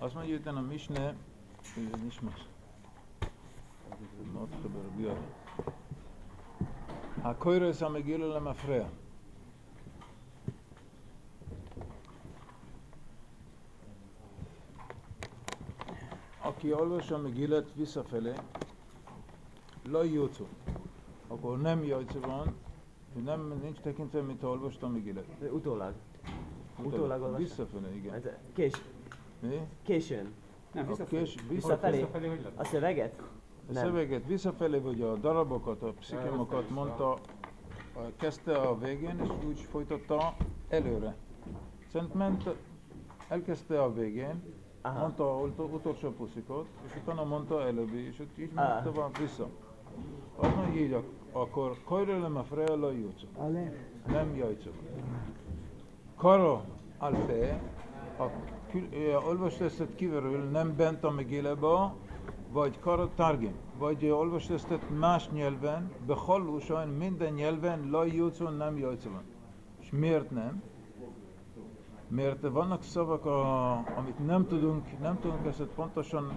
Azt mondja utána a Misne, nincs más. מתחבר ביור. הקוירס המגילה למפרע. Aki olvassa a Megillet visszafele, lajjócó. Akkor nem jajca van, nincs tekintve, mint ha olvasta a Megillet. Utólag. Utólag olvassa? Visszafele, igen. Későn. Nem, visszafelé. A szöveget? A szöveget visszafelé, vagy a darabokat, a pszichemokat mondta, kezdte a végén, és úgy folytatta előre. Szóval ment, elkezdte a végén, mondta utolsó puszikot, és utána mondta előbbi, és így ment tovább vissza. Azt mondja így, akkor kajrölem a freja lajjúcok. Nem jajcok. Karo alpe, olvasd ezt kívülről, nem bent a Megilleba, vagy karo targim, vagy olvasd ezt más nyelven, behallósan minden nyelven lajjúcon nem jajcon. És miért nem? Mert vannak szavak, amit nem tudunk ezt pontosan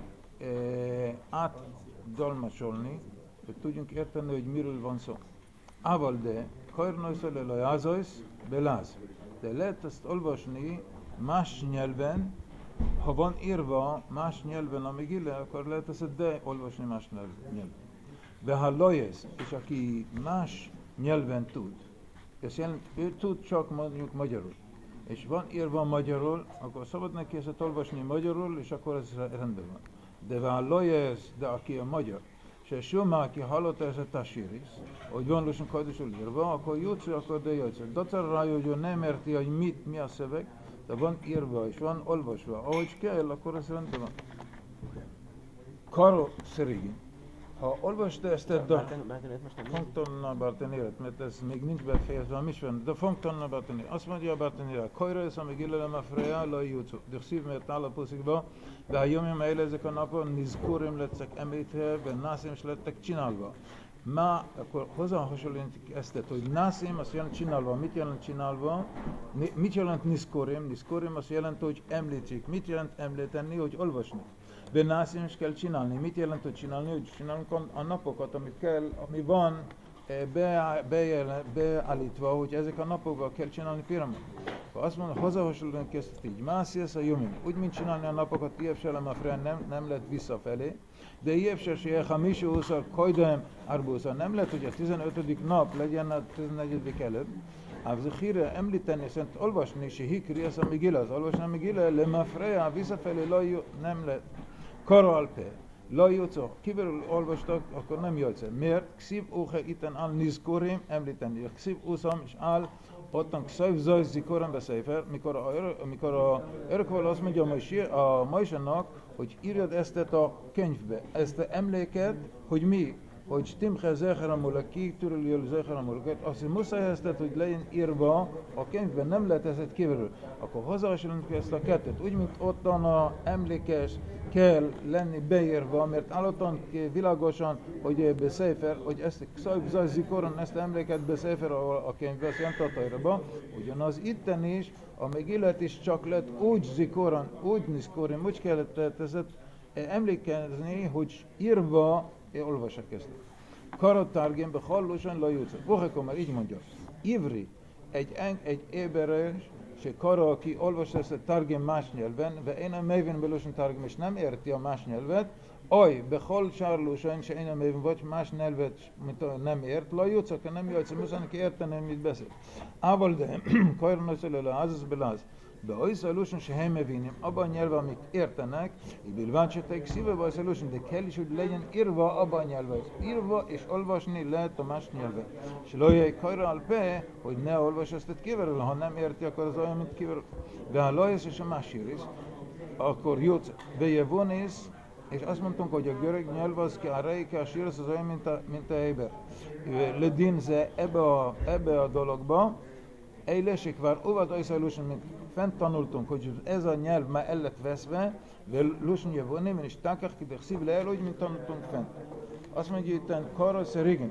átdolmácsolni, hogy tudjunk érteni, hogy miről van szó. Ával de, kajrnojszele lajázajsz, beláz. De lehet ezt olvasni más nyelven, ha van írva más nyelven a Megille, akkor lehet ezt de olvasni más nyelven. De ha lojesz, és aki más nyelven tud, ez jelent, ő tud csak mondjuk magyarul. És van írva magyarul, akkor szabad neki ezt olvasni magyarul, és akkor ez rendben van. De ha lojesz, de aki a magyar, és Soma, aki hallotta ezt a síris, hogy van lussan kajdusul írva, akkor jutsz, akkor de jöjjsz. Dacar rá, hogy ő nem érti, hogy mi a szöveg, de van írva, és van olvasva. Ahogy kell, akkor ez rendben van. Karo szerigin. Ha olvasta ezt a Fonktanna Bartanéret, mert ez még nincs befejezve a misben, de Fonktanna Bartanéret. Azt mondja a Bartanéret, Kajra ez a Megillele mafreja, la jutszó. De szív, mert áll a puszikba, de a jomjom el ezek a napon, nizkórim lettek említve, de nászim is lettek csinálva. Akkor hozzá hasonlítik ezt, hogy nászim azt jelent csinálva. Mit jelent csinálva? Mit jelent nizkórim? Nizkórim azt jelent, hogy említik. Mit jelent említeni? Hogy olvasni. De nászim is kell csinálni. Mit jelent, hogy csinálni? Hogy csinálunk a napokat, ami van beállítva, hogy ezek a napokban kell csinálni piramot. Azt mondom, hozzáhasonlítunk ezt így. Másziesz a jomim. Úgy, mint csinálni a napokat, Ievselem a fren nem lett visszafelé. De Ievsel se hamisú úszal, kojdem arbúszal. Nem lett, hogy a 15. nap legyen a 14. előbb. Avzechire említeni, szerint olvasni, se hikri, ez a Megilla. Az olvasni a Megilla, lemafreja, visszafelé nem lett. Karalpe. Lajjúcok, kívül olvastak, akkor nem jöjjtsz. Miért? Kszív óhe itten al nizkorim említeni. Kszív úszam és áll ottan kszív zaj zikoram beszéfer, mikor a örökval azt mondja a Mojsának, hogy írjad ezt a könyvbe, ezt a emléket, hogy mi? Hogy Timche Zecheramul, ki törül jön Zecheramul, azt muszáj ezt, hogy legyen írva a könyvben, nem lehet ezt kívülről. Akkor hozzáhasonlítjuk ezt a kettőt. Úgy, mint ottan a emlékes kell lenni beírva, mert állottan világosan, hogy beszéfer, hogy ezt a zikoron, ezt a emléket beszéfer a könyvbe, azt jelent a tajraba. Ugyanaz itten is, a Megillet is csak lett úgy zikoron, úgy niszkorim, úgy kellett ezt emlékezni, hogy írva olvasak ezt. Karatárgénbe hallósan lajúcok. Bohekor már így mondja. Ivri, egy éberes, se kara, aki olvassa ezt a targém más nyelven, ve én a mévén belősen targém, és nem érti a más nyelvet, behol sárlósan, se én a mévén, vagy más nyelvet, mint nem ért, lajúcok, nem jöjjtsz, muszáj érteni, mit beszél. Ával de, kajran az előle, az beláz. De az solution se hemevinim, abban a nyelven, amit értenek, így se szíve a solution, de kell is, hogy legyen írva abban a nyelven. Írva és olvasni lehet a más nyelven. És lojjai kajra alpe, hogy ne olvas ezt kívülről, ha nem érti, akkor az olyan, mint kívülről. De ha lojjesz és a másik is, akkor jut bejevonis, és azt mondtunk, hogy a görög nyelv az ki a reike, a sír, az olyan, mint a héber. Ledinze ebbe a dologba, Eilesik vár, óvad ajszajluson, mint fent tanultunk, hogy ez a nyelv már el lett veszve, de luson javonim, és takach, de szív le el, úgy, mint tanultunk fent. Azt mondja, hogy Karo Szerigin,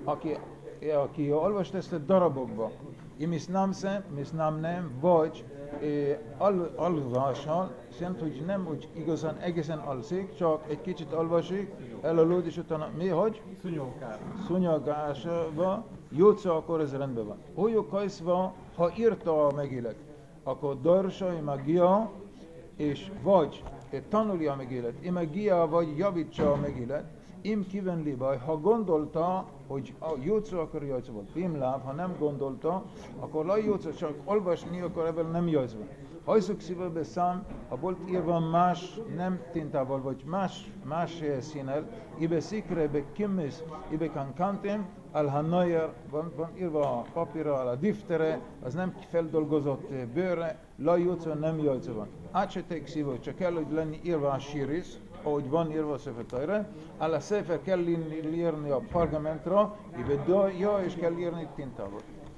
aki olvast ezt a darabokba, misnamnem, vagy alvással, szerint, hogy nem úgy igazán egészen alszik, csak egy kicsit alvasik, elalud, és utána mi, hogy? Szúnyogásba jutsa, akkor ez rendben van. Úgy kajszva, ha írta a megélet, akkor darsai magia, és vagy tanulja a megélet, imagia, vagy javítsa a megélet, im kivenli baj, ha gondolta, hogy a jutsa, akkor jajca volt. Pimláv, ha nem gondolta, akkor la jutsa, csak olvasni, akkor ebből nem jajca van. Hajszuk szívebe szám, ha volt írva más, nem tintával, vagy más színnel, ibe szikre, ibe kimmis, ibe kankantem, al hanayer, van írva a papírra, a diftere, az nem feldolgozott bőre, la jutsa, nem jajca van. Átsetek szívő, csak kell, hogy lenni írva a síris, ahogy van írva a Sefer Torah, a Sefer kell írni a pergamentra, ibe és kell írni tintával.